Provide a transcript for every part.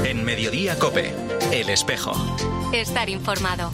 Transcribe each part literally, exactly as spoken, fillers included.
En Mediodía COPE, El Espejo. Estar informado.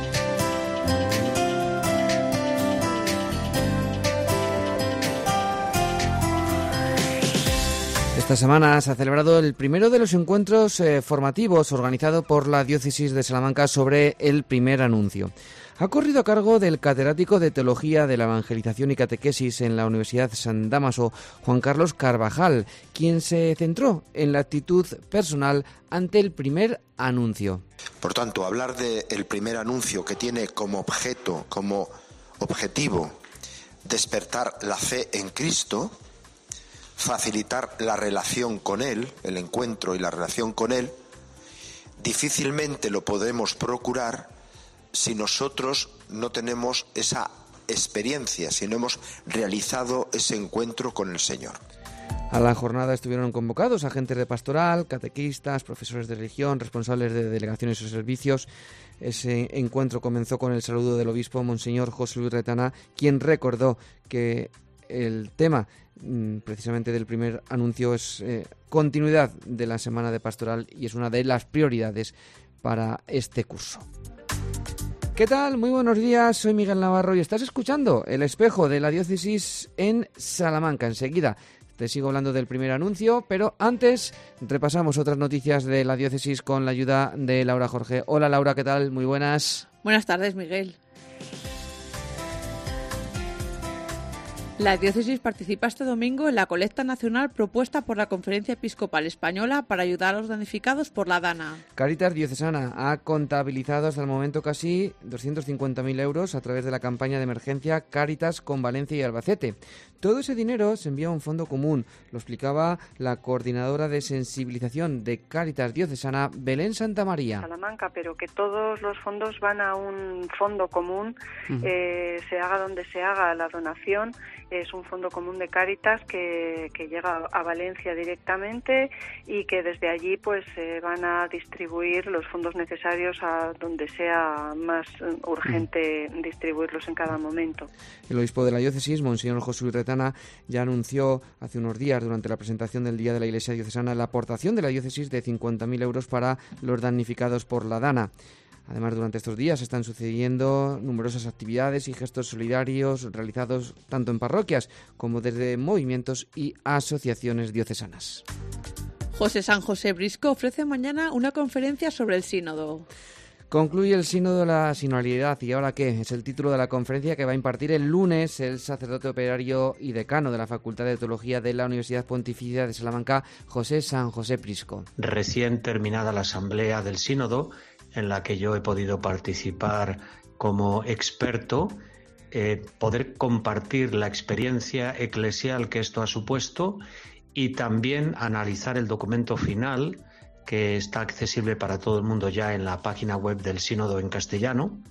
Esta semana se ha celebrado el primero de los encuentros eh, formativos organizado por la Diócesis de Salamanca sobre el primer anuncio. Ha corrido a cargo del catedrático de Teología de la Evangelización y Catequesis en la Universidad San Dámaso, Juan Carlos Carvajal, quien se centró en la actitud personal ante el primer anuncio. Por tanto, hablar del primer anuncio, que tiene como objeto, como objetivo, despertar la fe en Cristo, facilitar la relación con Él, el encuentro y la relación con Él, difícilmente lo podemos procurar si nosotros no tenemos esa experiencia, si no hemos realizado ese encuentro con el Señor. A la jornada estuvieron convocados agentes de pastoral, catequistas, profesores de religión, responsables de delegaciones o servicios. Ese encuentro comenzó con el saludo del obispo Monseñor José Luis Retana, quien recordó que el tema precisamente del primer anuncio es eh, continuidad de la Semana de Pastoral y es una de las prioridades para este curso. ¿Qué tal? Muy buenos días, soy Miguel Navarro y estás escuchando El Espejo de la Diócesis en Salamanca. Enseguida te sigo hablando del primer anuncio, pero antes repasamos otras noticias de la Diócesis con la ayuda de Laura Jorge. Hola Laura, ¿qué tal? Muy buenas. Buenas tardes, Miguel. La diócesis participa este domingo en la colecta nacional propuesta por la Conferencia Episcopal Española para ayudar a los damnificados por la DANA. Cáritas Diocesana ha contabilizado hasta el momento casi doscientos cincuenta mil euros a través de la campaña de emergencia Cáritas con Valencia y Albacete. Todo ese dinero se envía a un fondo común, lo explicaba la coordinadora de sensibilización de Cáritas Diocesana, Belén Santamaría. Salamanca, pero que todos los fondos van a un fondo común, uh-huh. eh, se haga donde se haga la donación. Es un fondo común de Cáritas que, que llega a Valencia directamente y que desde allí pues se eh, van a distribuir los fondos necesarios a donde sea más urgente mm. distribuirlos en cada momento. El obispo de la diócesis, Monseñor José Luis Retana, ya anunció hace unos días durante la presentación del Día de la Iglesia Diocesana la aportación de la diócesis de cincuenta mil euros para los damnificados por la DANA. Además, durante estos días están sucediendo numerosas actividades y gestos solidarios realizados tanto en parroquias como desde movimientos y asociaciones diocesanas. José San José Brisco ofrece mañana una conferencia sobre el sínodo. Concluye el sínodo de la sinodalidad. ¿Y ahora qué? Es el título de la conferencia que va a impartir el lunes el sacerdote operario y decano de la Facultad de Teología de la Universidad Pontificia de Salamanca, José San José Brisco. Recién terminada la asamblea del sínodo, en la que yo he podido participar como experto, eh, poder compartir la experiencia eclesial que esto ha supuesto y también analizar el documento final, que está accesible para todo el mundo ya en la página web del Sínodo en castellano,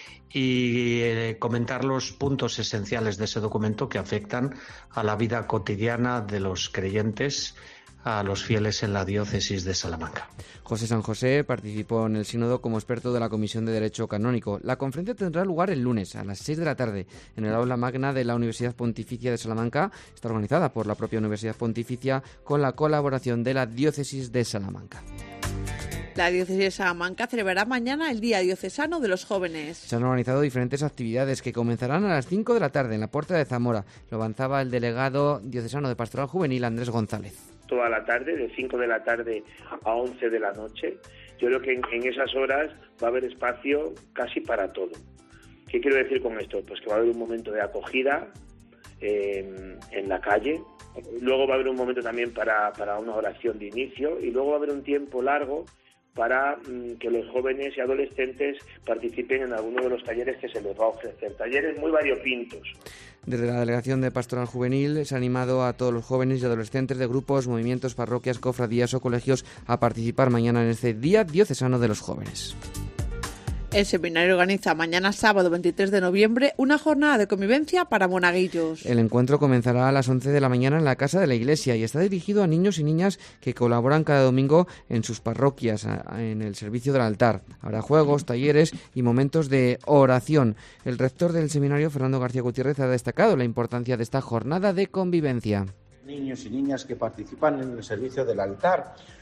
y eh, comentar los puntos esenciales de ese documento que afectan a la vida cotidiana de los creyentes, a los fieles en la diócesis de Salamanca. José San José participó en el sínodo como experto de la Comisión de Derecho Canónico. La conferencia tendrá lugar el lunes a las seis de la tarde en el aula magna de la Universidad Pontificia de Salamanca. Está organizada por la propia Universidad Pontificia con la colaboración de la diócesis de Salamanca. La diócesis de Salamanca celebrará mañana el Día Diocesano de los Jóvenes. Se han organizado diferentes actividades que comenzarán a las cinco de la tarde en la Puerta de Zamora. Lo avanzaba el delegado diocesano de Pastoral Juvenil, Andrés González. Toda la tarde, de cinco de la tarde a once de la noche. Yo creo que en, en esas horas va a haber espacio casi para todo. ¿Qué quiero decir con esto? Pues que va a haber un momento de acogida eh, en la calle. Luego va a haber un momento también para, para una oración de inicio y luego va a haber un tiempo largo para mm, que los jóvenes y adolescentes participen en alguno de los talleres que se les va a ofrecer. Talleres muy variopintos. Desde la Delegación de Pastoral Juvenil se ha animado a todos los jóvenes y adolescentes de grupos, movimientos, parroquias, cofradías o colegios a participar mañana en este Día Diocesano de los Jóvenes. El seminario organiza mañana sábado veintitrés de noviembre una jornada de convivencia para monaguillos. El encuentro comenzará a las once de la mañana en la Casa de la Iglesia y está dirigido a niños y niñas que colaboran cada domingo en sus parroquias, en el servicio del altar. Habrá juegos, talleres y momentos de oración. El rector del seminario, Fernando García Gutiérrez, ha destacado la importancia de esta jornada de convivencia. Niños y niñas que participan en el servicio del altar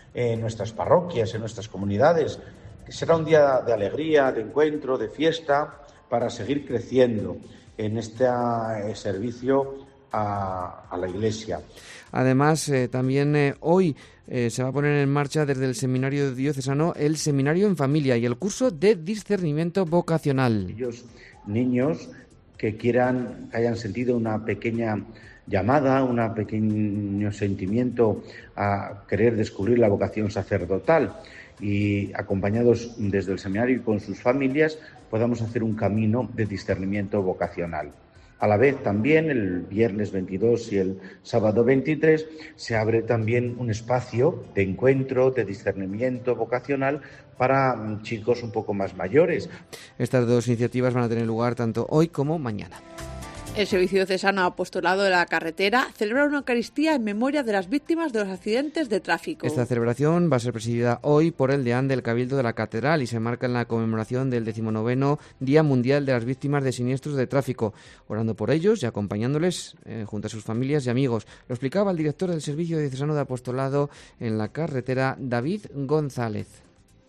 en nuestras parroquias, en nuestras comunidades. Que será un día de alegría, de encuentro, de fiesta, para seguir creciendo en este eh, servicio a, a la Iglesia. Además, eh, también eh, hoy eh, se va a poner en marcha desde el Seminario Diocesano el Seminario en Familia y el curso de discernimiento vocacional. Aquellos niños que quieran, que hayan sentido una pequeña llamada, un pequeño sentimiento a querer descubrir la vocación sacerdotal y acompañados desde el seminario y con sus familias podamos hacer un camino de discernimiento vocacional. A la vez también el viernes veintidós y el sábado veintitrés se abre también un espacio de encuentro, de discernimiento vocacional para chicos un poco más mayores. Estas dos iniciativas van a tener lugar tanto hoy como mañana. El Servicio Diocesano Apostolado de la Carretera celebra una Eucaristía en memoria de las víctimas de los accidentes de tráfico. Esta celebración va a ser presidida hoy por el deán del Cabildo de la Catedral y se marca en la conmemoración del decimonoveno Día Mundial de las Víctimas de Siniestros de Tráfico, orando por ellos y acompañándoles eh, junto a sus familias y amigos. Lo explicaba el director del Servicio Diocesano de Apostolado en la Carretera, David González.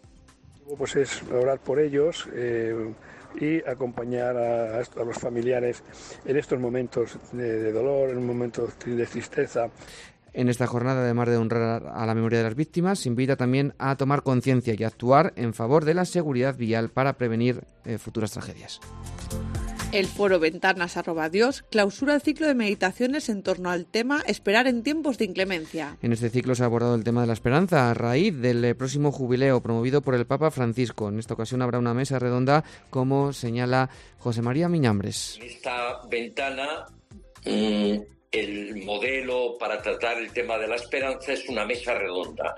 Pues es orar por ellos eh, y acompañar a, a los familiares en estos momentos de, de dolor, en momentos de tristeza. En esta jornada, además de honrar a la memoria de las víctimas, se invita también a tomar conciencia y a actuar en favor de la seguridad vial para prevenir eh, futuras tragedias. El foro Ventanas arroba Dios clausura el ciclo de meditaciones en torno al tema Esperar en tiempos de inclemencia. En este ciclo se ha abordado el tema de la esperanza a raíz del próximo jubileo promovido por el Papa Francisco. En esta ocasión habrá una mesa redonda, como señala José María Miñambres. En esta ventana, mmm, el modelo para tratar el tema de la esperanza es una mesa redonda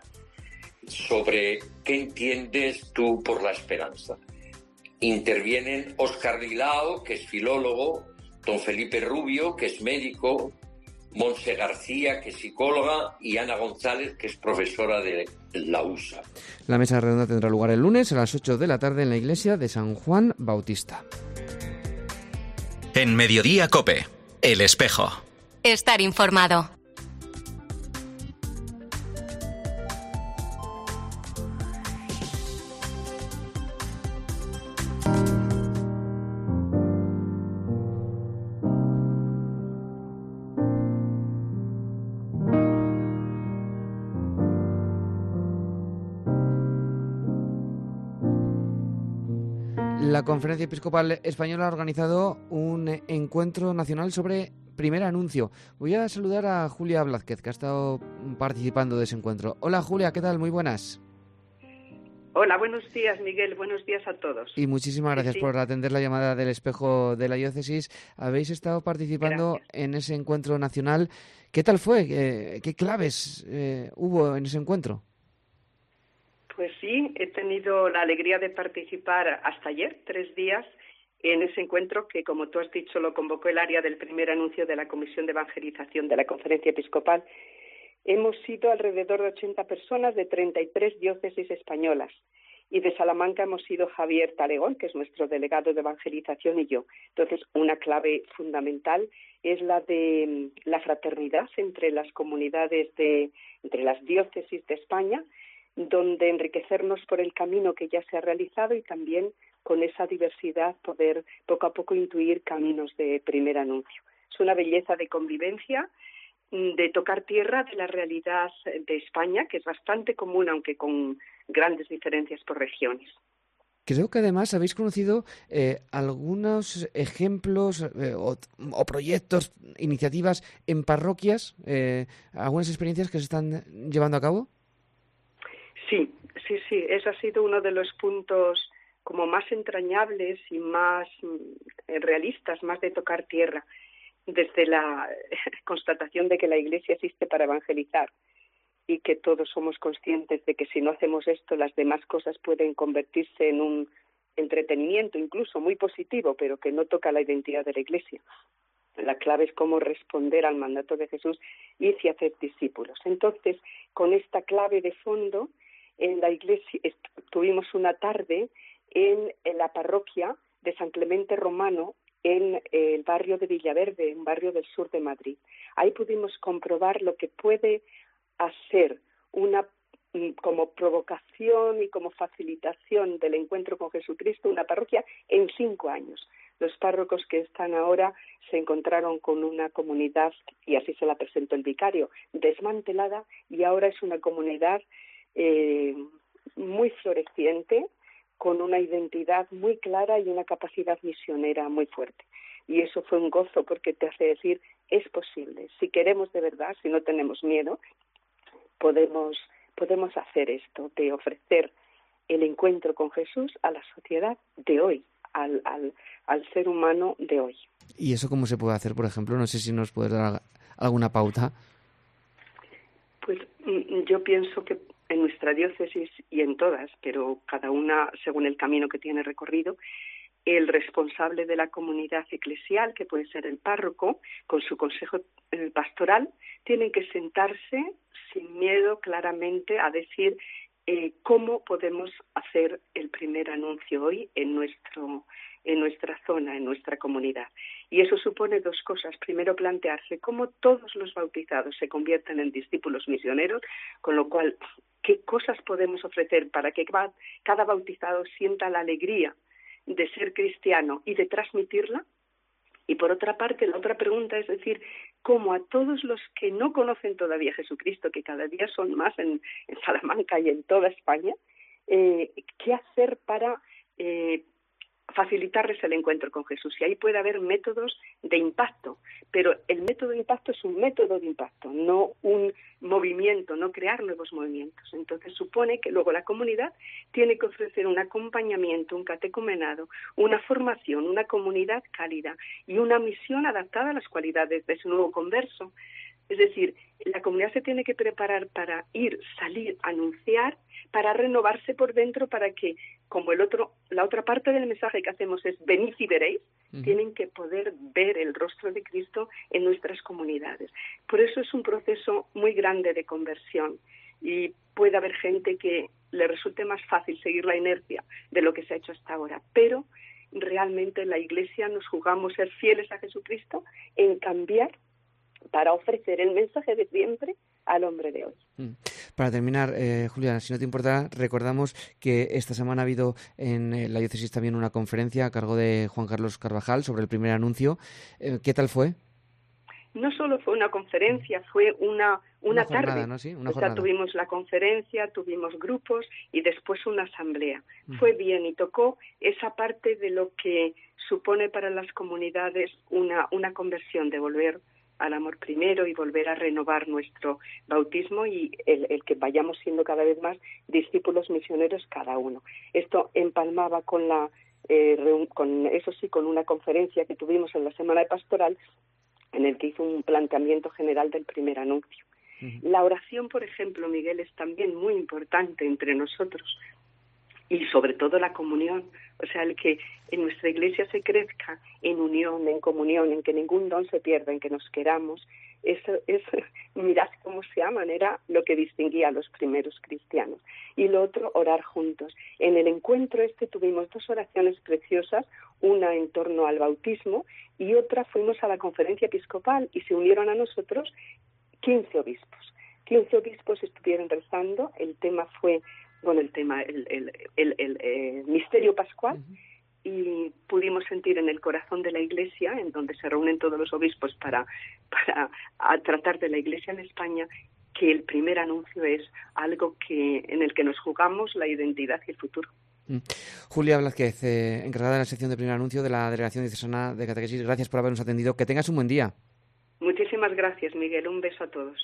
sobre qué entiendes tú por la esperanza. Intervienen Óscar Lilao, que es filólogo, don Felipe Rubio, que es médico, Monse García, que es psicóloga, y Ana González, que es profesora de la U S A. La mesa redonda tendrá lugar el lunes a las ocho de la tarde en la iglesia de San Juan Bautista. En Mediodía COPE, El Espejo. Estar informado. La Conferencia Episcopal Española ha organizado un encuentro nacional sobre primer anuncio. Voy a saludar a Julia Blázquez, que ha estado participando de ese encuentro. Hola Julia, ¿qué tal? Muy buenas. Hola, buenos días Miguel, buenos días a todos. Y muchísimas gracias sí, sí. por atender la llamada del Espejo de la Diócesis. Habéis estado participando gracias. en ese encuentro nacional. ¿Qué tal fue? ¿Qué, qué claves eh, hubo en ese encuentro? Pues sí, he tenido la alegría de participar hasta ayer, tres días, en ese encuentro que, como tú has dicho, lo convocó el área del primer anuncio de la Comisión de Evangelización de la Conferencia Episcopal. Hemos sido alrededor de ochenta personas de treinta y tres diócesis españolas y de Salamanca hemos sido Javier Talegón, que es nuestro delegado de evangelización, y yo. Entonces, una clave fundamental es la de la fraternidad entre las comunidades, de entre las diócesis de España, donde enriquecernos por el camino que ya se ha realizado y también con esa diversidad poder poco a poco intuir caminos de primer anuncio. Es una belleza de convivencia, de tocar tierra de la realidad de España, que es bastante común, aunque con grandes diferencias por regiones. Creo que además habéis conocido eh, algunos ejemplos eh, o, o proyectos, iniciativas en parroquias, eh, algunas experiencias que se están llevando a cabo. Sí, sí, sí, ese ha sido uno de los puntos como más entrañables y más eh, realistas, más de tocar tierra, desde la constatación de que la Iglesia existe para evangelizar y que todos somos conscientes de que si no hacemos esto, las demás cosas pueden convertirse en un entretenimiento incluso muy positivo, pero que no toca la identidad de la Iglesia. La clave es cómo responder al mandato de Jesús y si hacer discípulos. Entonces, con esta clave de fondo, en la iglesia tuvimos una tarde en, en la parroquia de San Clemente Romano en el barrio de Villaverde, un barrio del sur de Madrid. Ahí pudimos comprobar lo que puede hacer una como provocación y como facilitación del encuentro con Jesucristo, una parroquia en cinco años. Los párrocos que están ahora se encontraron con una comunidad, y así se la presentó el vicario, desmantelada, y ahora es una comunidad eh, muy floreciente, con una identidad muy clara y una capacidad misionera muy fuerte. Y eso fue un gozo, porque te hace decir, es posible. Si queremos de verdad, si no tenemos miedo, podemos, podemos hacer esto, de ofrecer el encuentro con Jesús a la sociedad de hoy, al, al, al ser humano de hoy. ¿Y eso cómo se puede hacer, por ejemplo? No sé si nos puedes dar alguna pauta. Pues yo pienso que en nuestra diócesis y en todas, pero cada una según el camino que tiene recorrido, el responsable de la comunidad eclesial, que puede ser el párroco, con su consejo pastoral, tienen que sentarse sin miedo claramente a decir eh, cómo podemos hacer el primer anuncio hoy en nuestro en nuestra zona, en nuestra comunidad. Y eso supone dos cosas. Primero, plantearse cómo todos los bautizados se convierten en discípulos misioneros, con lo cual, ¿qué cosas podemos ofrecer para que cada bautizado sienta la alegría de ser cristiano y de transmitirla? Y por otra parte, la otra pregunta es decir, cómo a todos los que no conocen todavía a Jesucristo, que cada día son más en, en Salamanca y en toda España, eh, ¿qué hacer para eh, facilitarles el encuentro con Jesús? Y ahí puede haber métodos de impacto, pero el método de impacto es un método de impacto, no un movimiento, no crear nuevos movimientos. Entonces supone que luego la comunidad tiene que ofrecer un acompañamiento, un catecumenado, una formación, una comunidad cálida y una misión adaptada a las cualidades de ese nuevo converso. Es decir, la comunidad se tiene que preparar para ir, salir, anunciar, para renovarse por dentro, para que, como el otro, la otra parte del mensaje que hacemos es venid y veréis, uh-huh. tienen que poder ver el rostro de Cristo en nuestras comunidades. Por eso es un proceso muy grande de conversión y puede haber gente que le resulte más fácil seguir la inercia de lo que se ha hecho hasta ahora, pero realmente la Iglesia nos jugamos ser fieles a Jesucristo en cambiar para ofrecer el mensaje de siempre al hombre de hoy. Para terminar, eh, Julia, si no te importa, recordamos que esta semana ha habido en eh, la diócesis también una conferencia a cargo de Juan Carlos Carvajal sobre el primer anuncio. Eh, ¿Qué tal fue? No solo fue una conferencia, fue una, una, una jornada, tarde. ¿no? Sí, una o sea, tuvimos la conferencia, tuvimos grupos y después una asamblea. Mm. Fue bien y tocó esa parte de lo que supone para las comunidades una, una conversión, de volver al amor primero y volver a renovar nuestro bautismo y el, el que vayamos siendo cada vez más discípulos misioneros cada uno. Esto empalmaba con la, eh, con eso sí, con una conferencia que tuvimos en la Semana de Pastoral, en el que hizo un planteamiento general del primer anuncio. Uh-huh. La oración, por ejemplo, Miguel, es también muy importante entre nosotros y sobre todo la comunión, o sea, el que en nuestra Iglesia se crezca en unión, en comunión, en que ningún don se pierda, en que nos queramos. Eso es, mirad cómo se aman, era lo que distinguía a los primeros cristianos. Y lo otro, orar juntos. En el encuentro este tuvimos dos oraciones preciosas, una en torno al bautismo y otra fuimos a la conferencia episcopal y se unieron a nosotros quince obispos. quince obispos estuvieron rezando, el tema fue, bueno, el tema, el, el, el, el, el misterio pascual, uh-huh. y pudimos sentir en el corazón de la Iglesia, en donde se reúnen todos los obispos para, para a tratar de la Iglesia en España, que el primer anuncio es algo que en el que nos jugamos la identidad y el futuro. Mm. Julia Blázquez, eh, encargada de la sección de primer anuncio de la Delegación Diocesana de Catequesis, gracias por habernos atendido. Que tengas un buen día. Muchísimas gracias, Miguel. Un beso a todos.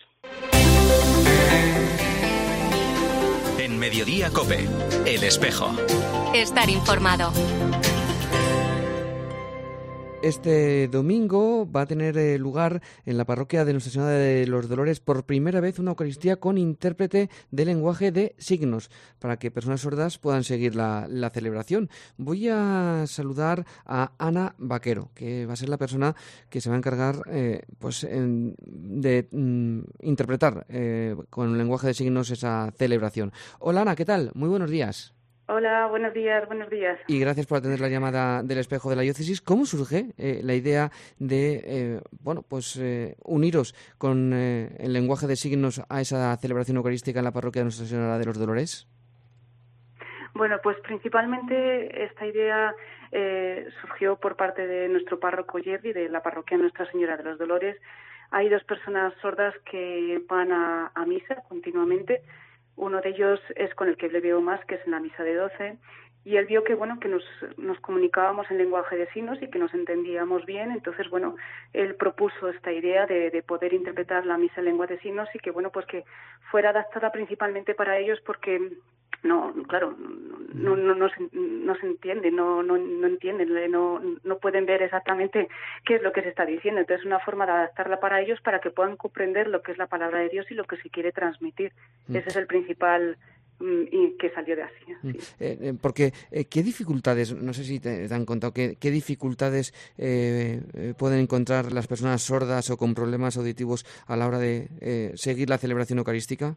En Mediodía COPE, El Espejo. Estar informado. Este domingo va a tener eh, lugar en la parroquia de Nuestra Señora de los Dolores por primera vez una Eucaristía con intérprete de lenguaje de signos para que personas sordas puedan seguir la, la celebración. Voy a saludar a Ana Vaquero, que va a ser la persona que se va a encargar eh, pues en, de mm, interpretar eh, con el lenguaje de signos esa celebración. Hola Ana, ¿qué tal? Muy buenos días. Hola, buenos días, buenos días. Y gracias por atender la llamada del Espejo de la Diócesis. ¿Cómo surge eh, la idea de, eh, bueno, pues eh, uniros con eh, el lenguaje de signos a esa celebración eucarística en la parroquia de Nuestra Señora de los Dolores? Bueno, pues principalmente esta idea eh, surgió por parte de nuestro párroco Jerry, de la parroquia Nuestra Señora de los Dolores. Hay dos personas sordas que van a, a misa continuamente. Uno de ellos es con el que le veo más, que es en la misa de doce, y él vio que bueno que nos, nos comunicábamos en lenguaje de signos y que nos entendíamos bien. Entonces, bueno, él propuso esta idea de, de poder interpretar la misa en lengua de signos y que, bueno, pues que fuera adaptada principalmente para ellos, porque no, claro, no, no, no, se, no se entiende, no, no, no entienden, no, no pueden ver exactamente qué es lo que se está diciendo. Entonces, una forma de adaptarla para ellos para que puedan comprender lo que es la palabra de Dios y lo que se quiere transmitir. Mm. Ese es el principal mm, y que salió de así. Mm. Eh, porque, eh, ¿qué dificultades, no sé si te, te han contado, qué, qué dificultades eh, eh, pueden encontrar las personas sordas o con problemas auditivos a la hora de eh, seguir la celebración eucarística?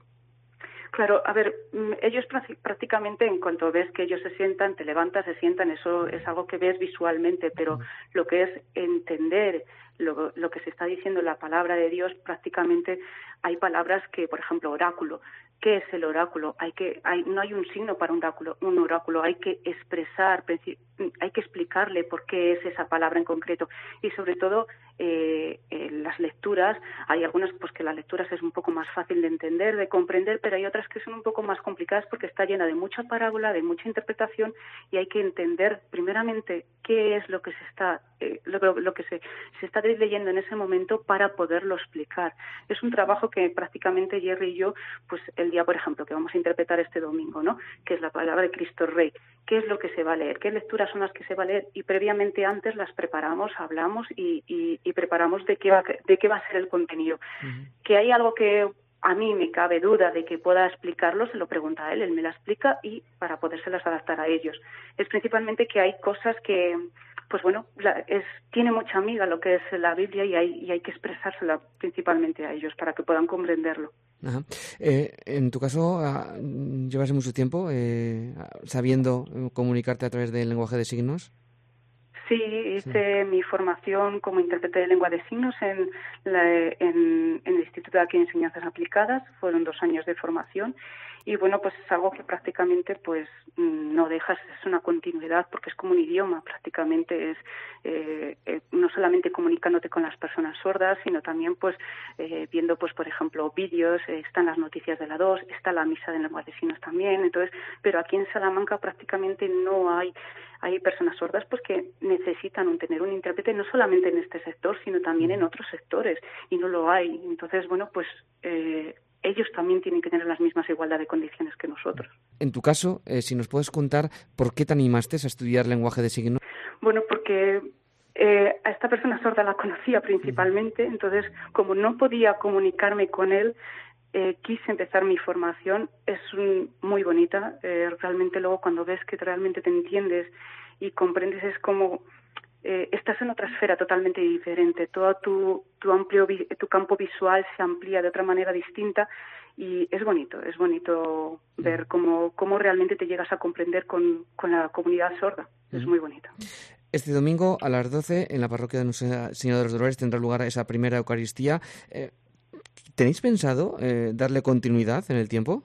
Claro, a ver, ellos prácticamente en cuanto ves que ellos se sientan, te levantas, se sientan, eso es algo que ves visualmente, pero lo que es entender lo, lo que se está diciendo en la palabra de Dios, prácticamente hay palabras que, por ejemplo, oráculo. ¿Qué es el oráculo? Hay que, hay, no hay un signo para un oráculo, un oráculo, hay que expresar, hay que explicarle por qué es esa palabra en concreto. Y sobre todo, eh, en las lecturas, hay algunas pues que las lecturas es un poco más fácil de entender, de comprender, pero hay otras que son un poco más complicadas porque está llena de mucha parábola, de mucha interpretación, y hay que entender primeramente qué es lo que se está, eh, lo, lo que se, se está leyendo en ese momento para poderlo explicar. Es un trabajo que prácticamente Jerry y yo, pues el día, por ejemplo, que vamos a interpretar este domingo, ¿no?, que es la palabra de Cristo Rey. ¿Qué es lo que se va a leer? ¿Qué lecturas son las que se va a leer? Y previamente antes las preparamos, hablamos y, y, y preparamos de qué va, de qué va a ser el contenido. Uh-huh. Que hay algo que a mí me cabe duda de que pueda explicarlo, se lo pregunta a él, él me la explica y para podérselas adaptar a ellos. Es principalmente que hay cosas que, pues bueno, la, es, tiene mucha amiga lo que es la Biblia y hay, y hay que expresársela principalmente a ellos para que puedan comprenderlo. Ajá. Eh, en tu caso, uh, ¿llevas mucho tiempo eh, sabiendo comunicarte a través del lenguaje de signos? Sí, hice sí. mi formación como intérprete de lengua de signos en, la, en, en el Instituto de aquí de Enseñanzas Aplicadas. Fueron dos años de formación y bueno, pues es algo que prácticamente pues no dejas, es una continuidad porque es como un idioma, prácticamente es eh, eh, no solamente comunicándote con las personas sordas, sino también pues eh, viendo pues por ejemplo vídeos, eh, están las noticias de la dos, está la misa de lengua de signos también, entonces, pero aquí en Salamanca prácticamente no hay Hay personas sordas pues que necesitan un, tener un intérprete no solamente en este sector, sino también en otros sectores, y no lo hay. Entonces, bueno, pues eh, ellos también tienen que tener las mismas igualdad de condiciones que nosotros. En tu caso, eh, si nos puedes contar por qué te animaste a estudiar lenguaje de signos. Bueno, porque eh, a esta persona sorda la conocía principalmente, entonces, como no podía comunicarme con él, Eh, quise empezar mi formación. Es un, muy bonita, eh, realmente luego cuando ves que realmente te entiendes y comprendes es como eh, estás en otra esfera totalmente diferente, todo tu, tu amplio tu campo visual se amplía de otra manera distinta y es bonito, es bonito ver cómo, cómo realmente te llegas a comprender con, con la comunidad sorda, es muy bonito. Este domingo a las doce en la parroquia de Nuestra Señora de los Dolores tendrá lugar esa primera Eucaristía. Eh, ¿Tenéis pensado eh, darle continuidad en el tiempo?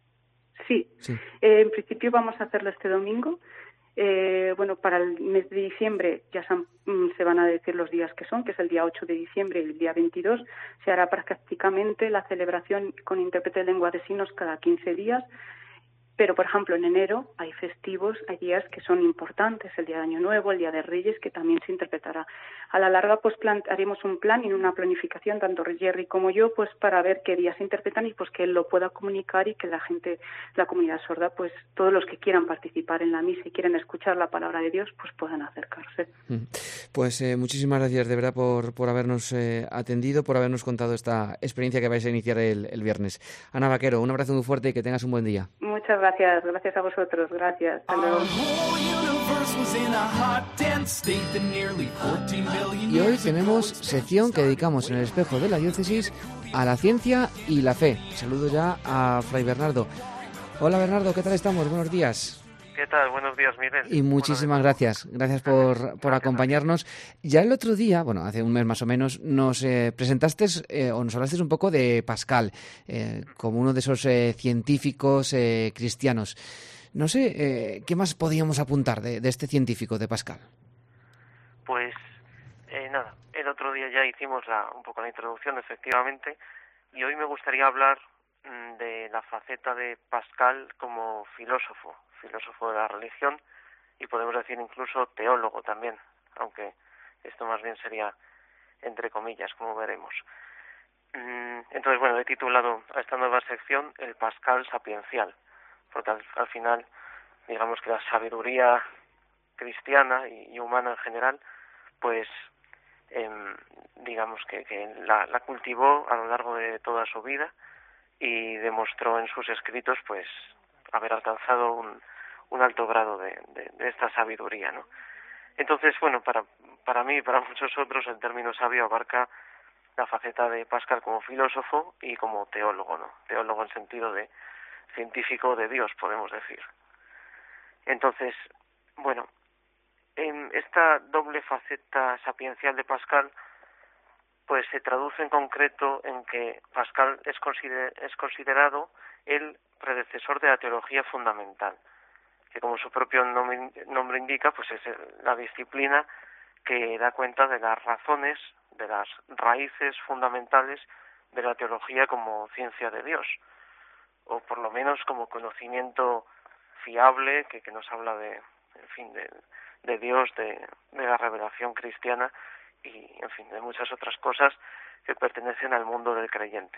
Sí, sí. Eh, en principio vamos a hacerlo este domingo. Eh, bueno, para el mes de diciembre ya se, se van a decir los días que son, que es el día ocho de diciembre y el día veintidós. Se hará prácticamente la celebración con intérprete de lengua de signos cada quince días. Pero, por ejemplo, en enero hay festivos, hay días que son importantes, el Día de Año Nuevo, el Día de Reyes, que también se interpretará. A la larga, pues plan, haremos un plan y una planificación, tanto Jerry como yo, pues para ver qué días se interpretan y pues que él lo pueda comunicar y que la gente, la comunidad sorda, pues todos los que quieran participar en la misa y quieran escuchar la palabra de Dios, pues puedan acercarse. Pues eh, muchísimas gracias de verdad por, por habernos eh, atendido, por habernos contado esta experiencia que vais a iniciar el, el viernes. Ana Vaquero, un abrazo muy fuerte y que tengas un buen día. Muchas gracias, gracias a vosotros, gracias. Hasta luego. Y hoy tenemos sección que dedicamos en el Espejo de la Diócesis a la ciencia y la fe. Saludo ya a Fray Bernardo. Hola Bernardo, ¿qué tal estamos? Buenos días. ¿Qué tal? Buenos días, Miguel. Y muchísimas gracias. Gracias por, por acompañarnos. Ya el otro día, bueno, hace un mes más o menos, nos eh, presentaste eh, o nos hablaste un poco de Pascal, eh, como uno de esos eh, científicos eh, cristianos. No sé, eh, ¿qué más podíamos apuntar de, de este científico, de Pascal? Pues eh, nada, el otro día ya hicimos la, un poco la introducción, efectivamente, y hoy me gustaría hablar mmm, de la faceta de Pascal como filósofo, filósofo de la religión, y podemos decir incluso teólogo también, aunque esto más bien sería entre comillas, como veremos. Mm, entonces, bueno, he titulado a esta nueva sección El Pascal sapiencial, porque al, al final, digamos que la sabiduría cristiana y, y humana en general, pues eh, digamos que, que la, la cultivó a lo largo de toda su vida y demostró en sus escritos pues haber alcanzado un, un alto grado de, de, de esta sabiduría, ¿no? Entonces, bueno, para, para mí y para muchos otros el término sabio abarca la faceta de Pascal como filósofo y como teólogo, ¿no? Teólogo en sentido de científico de Dios, podemos decir. Entonces, bueno, en esta doble faceta sapiencial de Pascal, pues se traduce en concreto en que Pascal es, consider- es considerado el predecesor de la teología fundamental, que como su propio nombre, nombre indica, pues es la disciplina que da cuenta de las razones, de las raíces fundamentales de la teología como ciencia de Dios, o por lo menos como conocimiento fiable que, que nos habla de, en fin, de, de Dios, de, de la revelación cristiana y, en fin, de muchas otras cosas que pertenecen al mundo del creyente.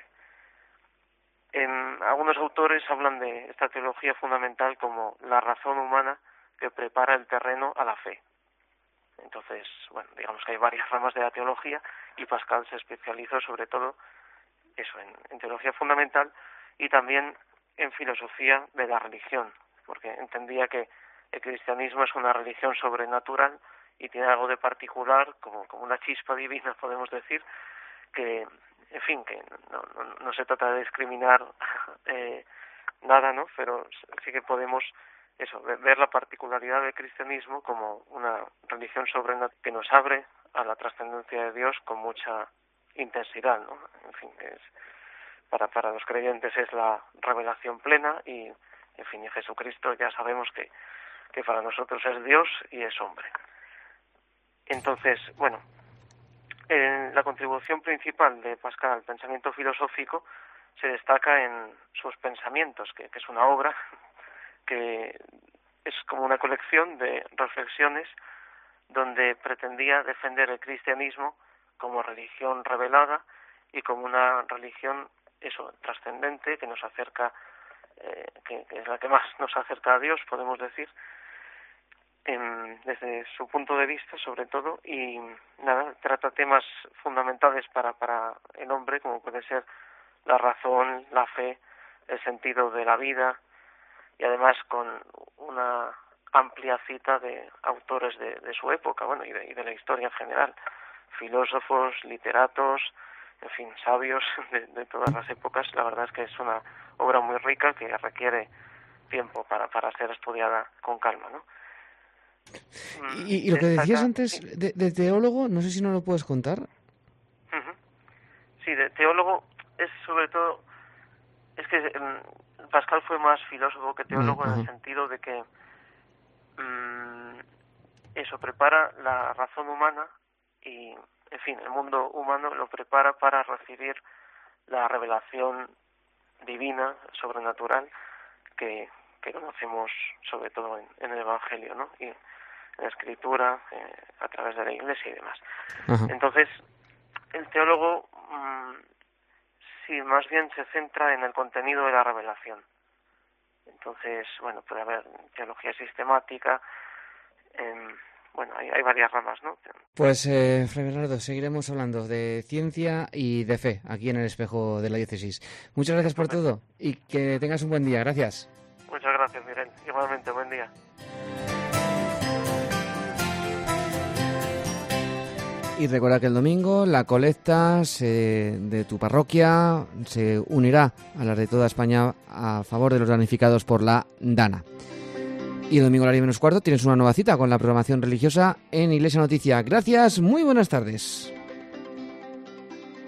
En, algunos autores hablan de esta teología fundamental como la razón humana que prepara el terreno a la fe. Entonces, bueno, digamos que hay varias ramas de la teología y Pascal se especializó sobre todo eso en, en teología fundamental y también en filosofía de la religión, porque entendía que el cristianismo es una religión sobrenatural y tiene algo de particular, como, como una chispa divina, podemos decir, que, en fin, que no, no, no se trata de discriminar eh, nada, ¿no? Pero sí que podemos eso, ver la particularidad del cristianismo como una religión sobrenatural que nos abre a la trascendencia de Dios con mucha intensidad, ¿no? En fin, es, para, para los creyentes es la revelación plena y, en fin, y Jesucristo ya sabemos que, que para nosotros es Dios y es hombre. Entonces, bueno, en la contribución principal de Pascal al pensamiento filosófico se destaca en sus pensamientos, que, que es una obra que es como una colección de reflexiones donde pretendía defender el cristianismo como religión revelada y como una religión eso trascendente que nos acerca, eh, que, que es la que más nos acerca a Dios, podemos decir, en, desde su punto de vista sobre todo, y nada, trata temas fundamentales para, para el hombre, como puede ser la razón, la fe, el sentido de la vida, y además con una amplia cita de autores de, de su época, bueno, y de, y de la historia en general, filósofos, literatos, en fin, sabios de, de todas las épocas. La verdad es que es una obra muy rica que requiere tiempo para, para ser estudiada con calma, ¿no? Y, y lo que decías antes de, de teólogo, no sé si no lo puedes contar. Uh-huh. Sí, de teólogo es sobre todo, es que um, Pascal fue más filósofo que teólogo uh-huh. en el sentido de que um, eso prepara la razón humana y, en fin, el mundo humano lo prepara para recibir la revelación divina, sobrenatural, que, que conocemos sobre todo en, en el Evangelio, ¿no? Y en la Escritura, eh, a través de la Iglesia y demás. Uh-huh. Entonces, el teólogo mmm, sí, más bien se centra en el contenido de la revelación. Entonces, bueno, puede haber teología sistemática, eh, bueno, hay, hay varias ramas, ¿no? Pues, eh, Fray Bernardo, seguiremos hablando de ciencia y de fe aquí en el Espejo de la Diócesis. Muchas gracias por todo y que tengas un buen día. Gracias. Muchas gracias, Miguel. Igualmente, buen día. Y recuerda que el domingo la colecta se, de tu parroquia se unirá a la de toda España a favor de los damnificados por la Dana. Y el domingo a las diez menos cuarto tienes una nueva cita con la programación religiosa en Iglesia Noticia. Gracias, muy buenas tardes.